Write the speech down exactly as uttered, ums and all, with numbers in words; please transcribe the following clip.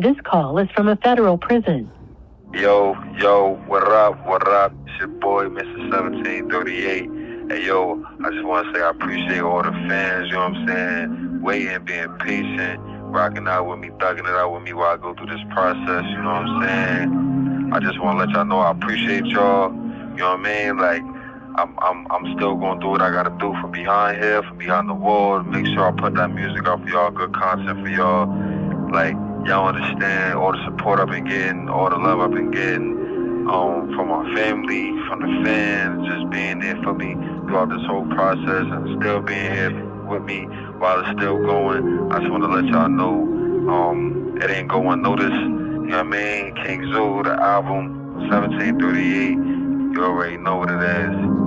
This call is from a federal prison. Yo, yo, what up, what up? It's your boy, Mister seventeen thirty-eight. Hey, yo, I just want to say I appreciate all the fans, you know what I'm saying? Waiting, being patient, rocking out with me, thugging it out with me while I go through this process, you know what I'm saying? I just want to let y'all know I appreciate y'all, you know what I mean? Like, I'm I'm I'm still going through what I gotta do from behind here, from behind the wall, to make sure I put that music out for y'all, good content for y'all. Like, y'all understand all the support I've been getting, all the love I've been getting, um, from my family, from the fans, just being there for me throughout this whole process and still being here with me while it's still going. I just want to let y'all know, um, it ain't go unnoticed. You know what I mean? King Zoo, the album, seventeen thirty-eight. You already know what it is.